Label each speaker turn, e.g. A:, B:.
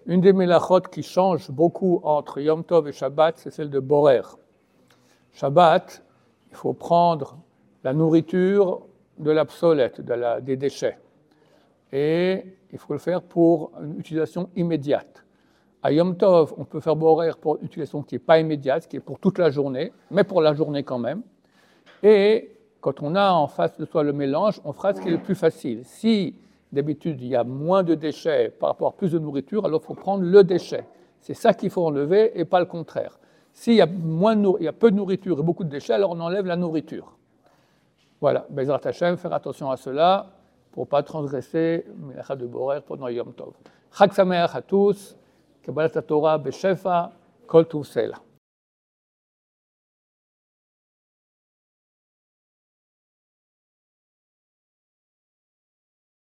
A: Une des mélachot qui change beaucoup entre Yom Tov et Shabbat, c'est celle de Borer. Shabbat, il faut prendre la nourriture de l'obsolète, des déchets. Et il faut le faire pour une utilisation immédiate. À Yom Tov, on peut faire Borer pour une utilisation qui n'est pas immédiate, qui est pour toute la journée, mais pour la journée quand même. Et quand on a en face de soi le mélange, on fera ce qui est le plus facile. Si d'habitude il y a moins de déchets par rapport à plus de nourriture, alors il faut prendre le déchet. C'est ça qu'il faut enlever et pas le contraire. S'il y a peu de nourriture et beaucoup de déchets, alors on enlève la nourriture. Voilà, Bezrat Hashem, faire attention à cela pour ne pas transgresser Melacha de Borer pendant Yom Tov. Chag Sameach à tous, Kabbalat Torah Beshefa, Kol Tuv Selah.